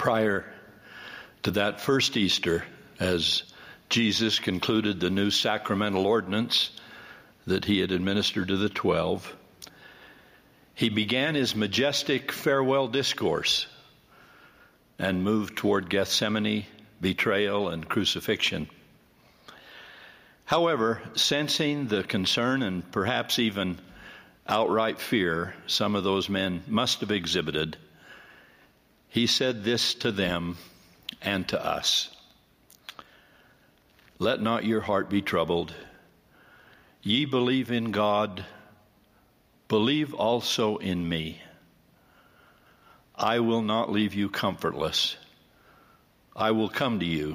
prior to that first Easter, as Jesus concluded the new sacramental ordinance that he had administered to the 12, he began his majestic farewell discourse and moved toward Gethsemane, betrayal, and crucifixion. However, sensing the concern and perhaps even outright fear some of those men must have exhibited, he said this to them and to us: "Let not your heart be troubled. Ye believe in God, believe also in me. I will not leave you comfortless. I will come to you.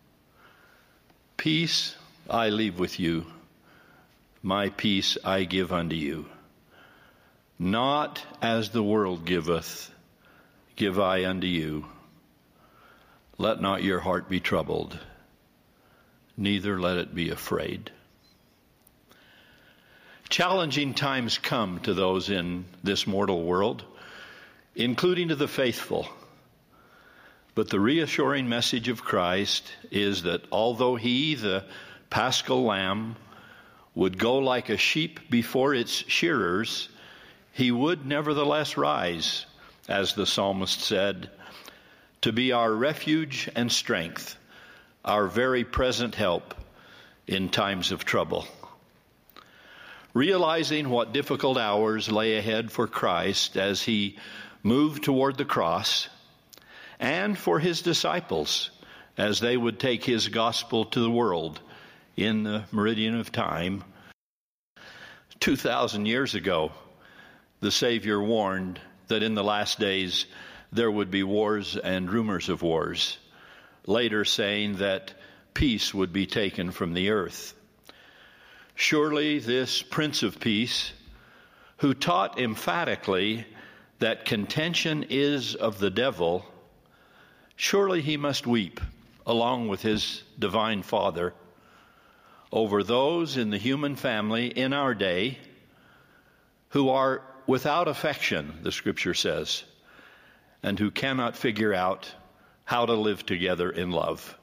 Peace I leave with you. My peace I give unto you. Not as the world giveth, give I unto you. Let not your heart be troubled, neither let it be afraid." Challenging times come to those in this mortal world, including to the faithful. But the reassuring message of Christ is that although he, the Paschal Lamb, would go like a sheep before its shearers, he would nevertheless rise, as the psalmist said, to be our refuge and strength, our very present help in times of trouble. Realizing what difficult hours lay ahead for Christ as he moved toward the cross, and for his disciples as they would take his gospel to the world in the meridian of time, 2,000 years ago, the Savior warned that in the last days there would be wars and rumors of wars, later saying that peace would be taken from the earth. Surely this Prince of Peace, who taught emphatically that contention is of the devil, surely he must weep along with his divine Father over those in the human family in our day who are without affection, the Scripture says, and who cannot figure out how to live together in love.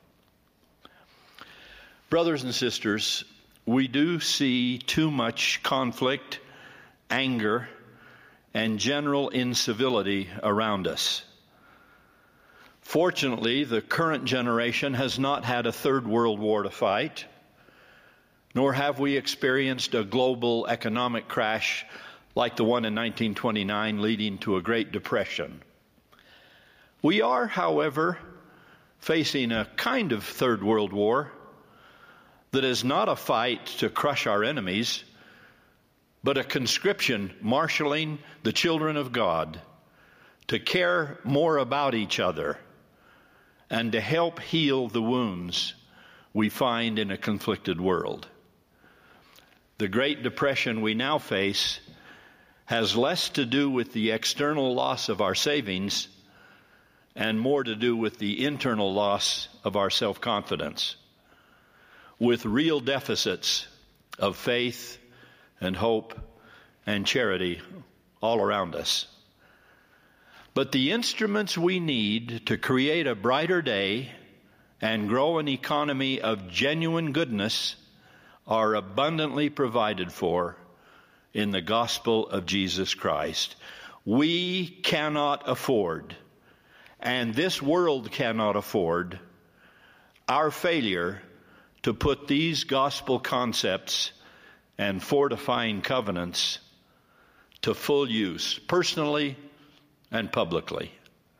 Brothers and sisters, we do see too much conflict, anger, and general incivility around us. Fortunately, the current generation has not had a third world war to fight, nor have we experienced a global economic crash like the one in 1929 leading to a Great Depression. We are, however, facing a kind of third world war that is not a fight to crush our enemies, but a conscription marshaling the children of God to care more about each other and to help heal the wounds we find in a conflicted world. The Great Depression we now face has less to do with the external loss of our savings and more to do with the internal loss of our self-confidence, with real deficits of faith and hope and charity all around us. But the instruments we need to create a brighter day and grow an economy of genuine goodness are abundantly provided for in the gospel of Jesus Christ. We cannot afford, and this world cannot afford, our failure to put these gospel concepts and fortifying covenants to full use, personally and publicly.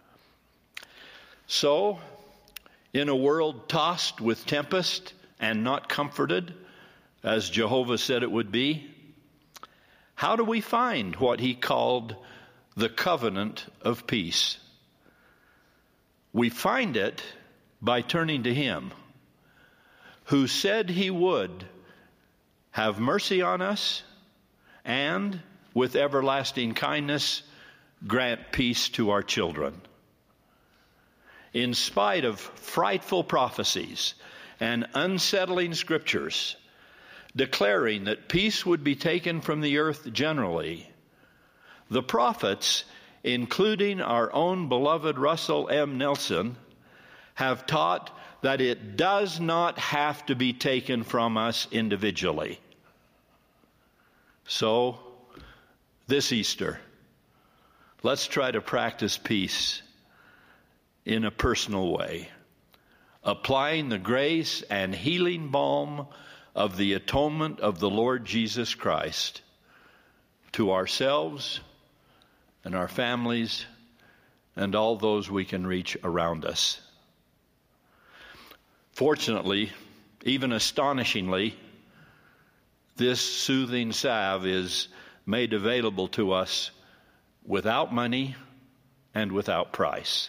So, in a world tossed with tempest and not comforted, as Jehovah said it would be, how do we find what he called the covenant of peace? We find it by turning to him, who said he would have mercy on us and, with everlasting kindness, grant peace to our children. In spite of frightful prophecies and unsettling scriptures declaring that peace would be taken from the earth generally, the prophets including our own beloved Russell M. Nelson, have taught that it does not have to be taken from us individually. So, this Easter, let's try to practice peace in a personal way, applying the grace and healing balm of the atonement of the Lord Jesus Christ to ourselves and our families and all those we can reach around us. Fortunately, even astonishingly, this soothing salve is made available to us without money and without price.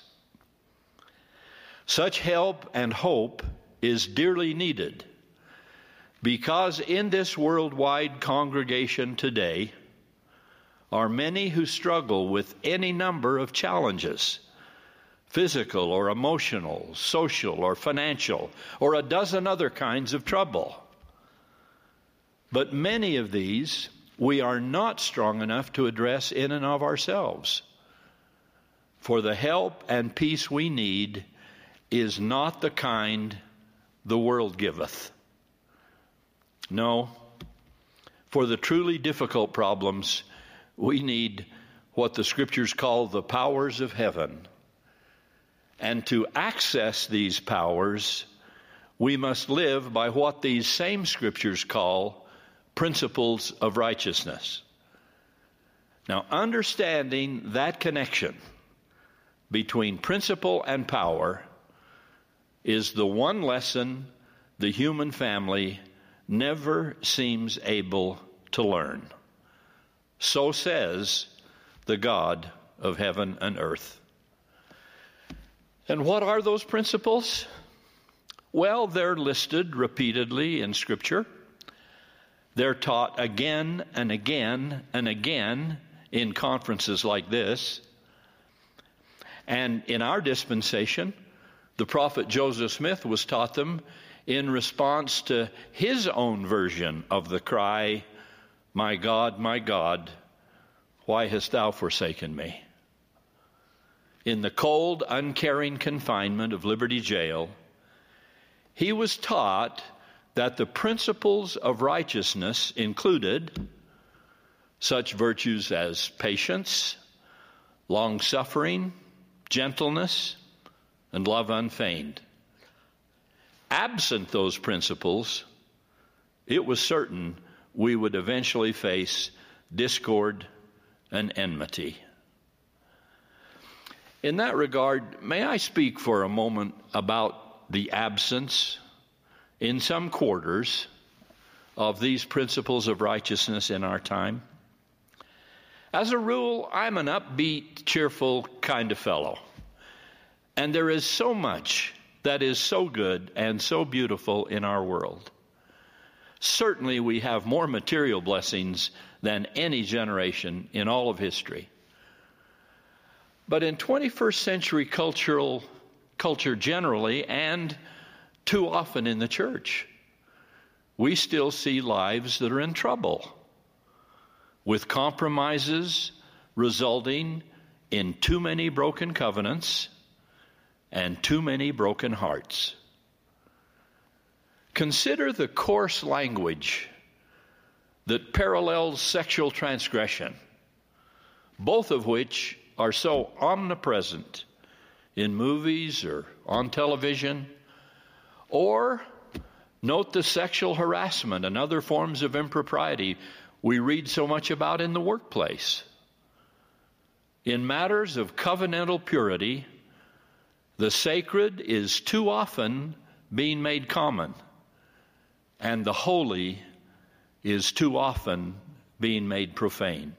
Such help and hope is dearly needed because in this worldwide congregation today are many who struggle with any number of challenges, physical or emotional, social or financial, or a dozen other kinds of trouble. But many of these we are not strong enough to address in and of ourselves. For the help and peace we need is not the kind the world giveth. No, for the truly difficult problems, we need what the Scriptures call the powers of heaven. And to access these powers, we must live by what these same Scriptures call principles of righteousness. Now, understanding that connection between principle and power is the one lesson the human family never seems able to learn. So says the God of heaven and earth. And what are those principles? Well, they're listed repeatedly in Scripture. They're taught again and again and again in conferences like this. And in our dispensation, the prophet Joseph Smith was taught them in response to his own version of the cry, my God, why hast thou forsaken me?" In the cold, uncaring confinement of Liberty Jail, he was taught that the principles of righteousness included such virtues as patience, long-suffering, gentleness, and love unfeigned. Absent those principles, it was certain we would eventually face discord and enmity. In that regard, may I speak for a moment about the absence in some quarters of these principles of righteousness in our time? As a rule, I'm an upbeat, cheerful kind of fellow. And there is so much that is so good and so beautiful in our world. Certainly we have more material blessings than any generation in all of history. But in 21st century culture generally, and too often in the church, we still see lives that are in trouble, with compromises resulting in too many broken covenants and too many broken hearts. Consider the coarse language that parallels sexual transgression, both of which are so omnipresent in movies or on television. Or note the sexual harassment and other forms of impropriety we read so much about in the workplace. In matters of covenantal purity, the sacred is too often being made common, and the holy is too often being made profane.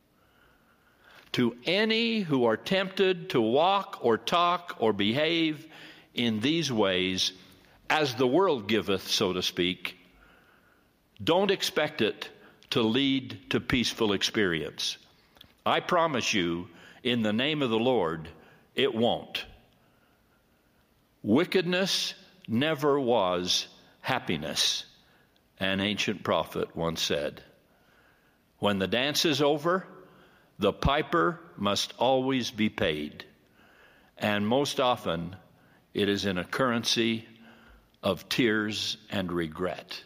To any who are tempted to walk or talk or behave in these ways, as the world giveth, so to speak, don't expect it to lead to peaceful experience. I promise you, in the name of the Lord, it won't. Wickedness never was happiness, an ancient prophet once said. When the dance is over, the piper must always be paid, and most often it is in a currency of tears and regret.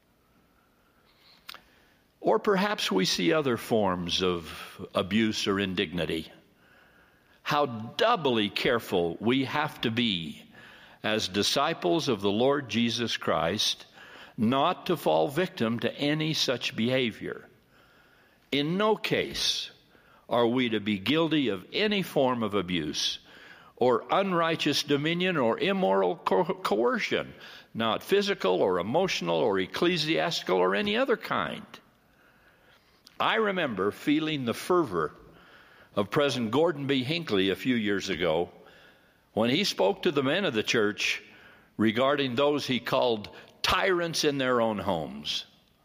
Or perhaps we see other forms of abuse or indignity. How doubly careful we have to be as disciples of the Lord Jesus Christ not to fall victim to any such behavior. In no case are we to be guilty of any form of abuse or unrighteous dominion or immoral coercion, not physical or emotional or ecclesiastical or any other kind. I remember feeling the fervor of President Gordon B. Hinckley a few years ago when he spoke to the men of the church regarding those he called tyrants in their own homes.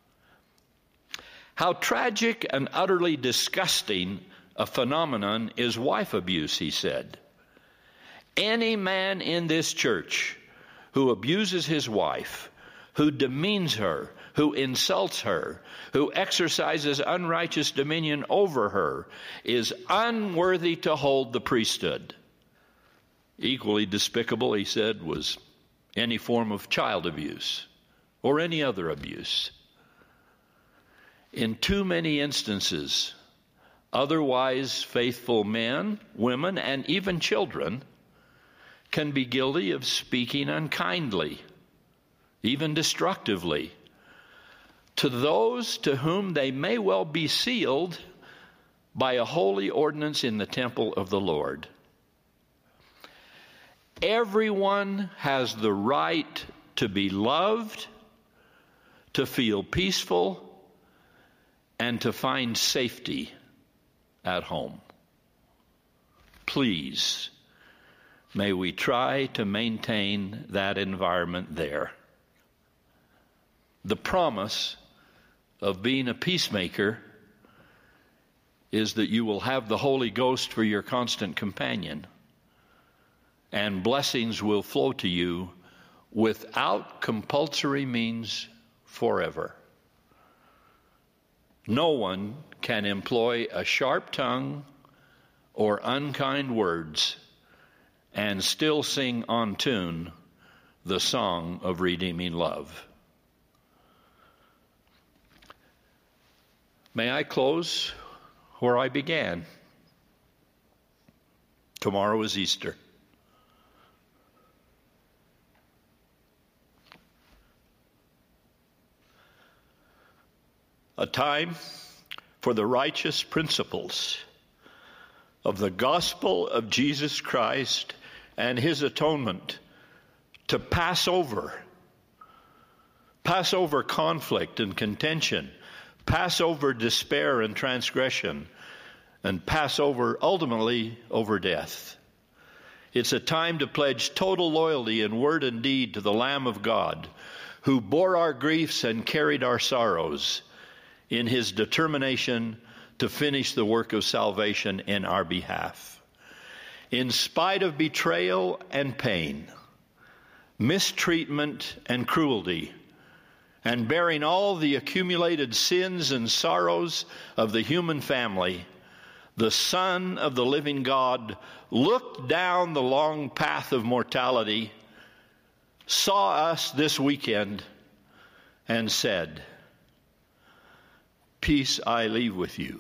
How tragic and utterly disgusting a phenomenon is wife abuse, he said. Any man in this church who abuses his wife, who demeans her, who insults her, who exercises unrighteous dominion over her, is unworthy to hold the priesthood. Equally despicable, he said, was any form of child abuse or any other abuse. In too many instances, otherwise faithful men, women, and even children can be guilty of speaking unkindly, even destructively, to those to whom they may well be sealed by a holy ordinance in the temple of the Lord. Everyone has the right to be loved, to feel peaceful, and to find safety at home. Please, may we try to maintain that environment there. The promise of being a peacemaker is that you will have the Holy Ghost for your constant companion, and blessings will flow to you without compulsory means forever. No one can employ a sharp tongue or unkind words and still sing on tune the song of redeeming love. May I close where I began? Tomorrow is Easter. A time for the righteous principles of the gospel of Jesus Christ and his atonement to pass over conflict and contention, pass over despair and transgression, and pass over, ultimately, over death. It's a time to pledge total loyalty in word and deed to the Lamb of God, who bore our griefs and carried our sorrows in his determination to finish the work of salvation in our behalf. In spite of betrayal and pain, mistreatment and cruelty, and bearing all the accumulated sins and sorrows of the human family, the Son of the living God looked down the long path of mortality, saw us this weekend, and said, "Peace I leave with you.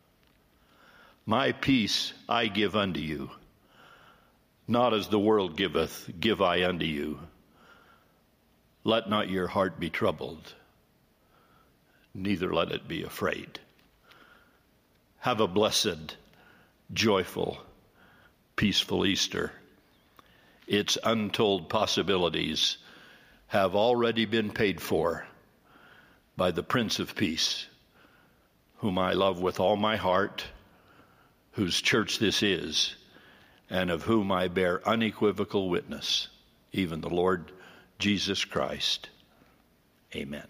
My peace I give unto you. Not as the world giveth, give I unto you. Let not your heart be troubled, neither let it be afraid." Have a blessed, joyful, peaceful Easter. Its untold possibilities have already been paid for by the Prince of Peace, whom I love with all my heart, whose church this is, and of whom I bear unequivocal witness, even the Lord Jesus Christ. Amen.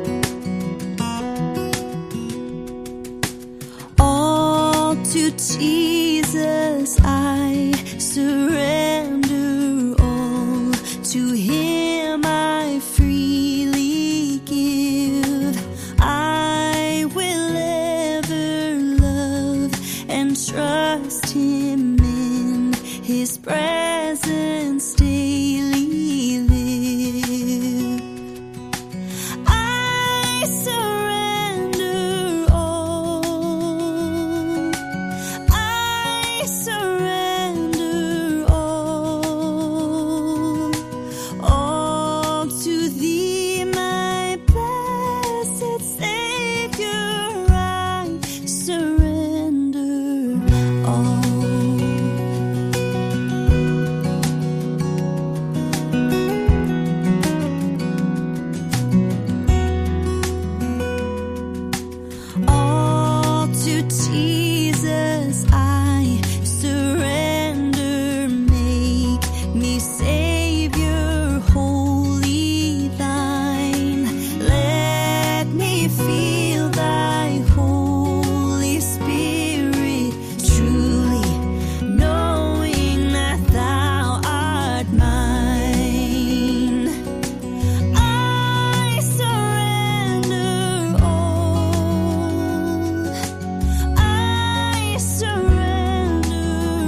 To His presence daily live. I surrender all. I surrender all to Thee, my blessed Savior. I surrender all. All to Jesus I surrender. Make me Savior, wholly Thine. Let me feel Thy Holy Spirit, truly knowing that Thou art mine. I surrender all. I surrender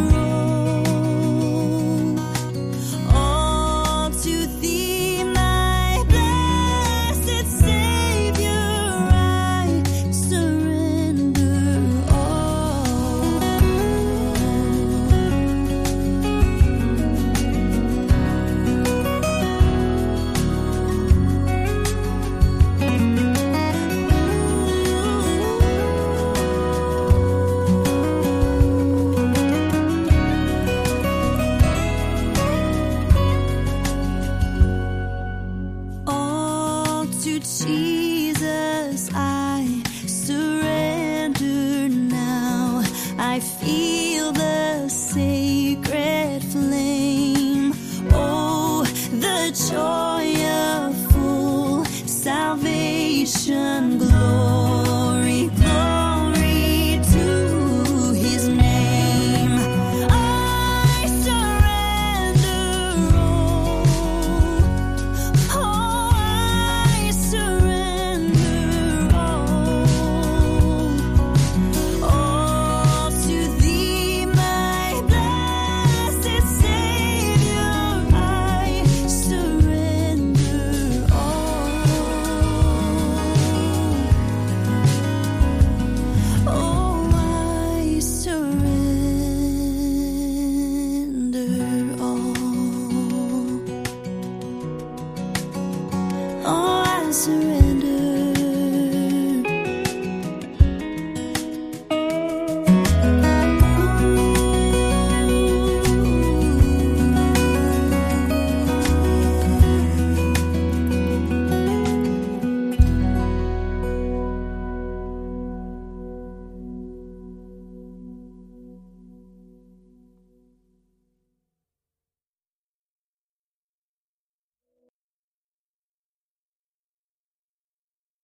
all to Thee, my blessed Savior. I surrender all. All to Jesus I surrender now. I feel the sacred flame. Oh, the joy of full salvation. Glory, glory to His name. I surrender all. Oh, I surrender all to Thee, my blessed Savior. I surrender all. Oh, I surrender all. Oh, I surrender.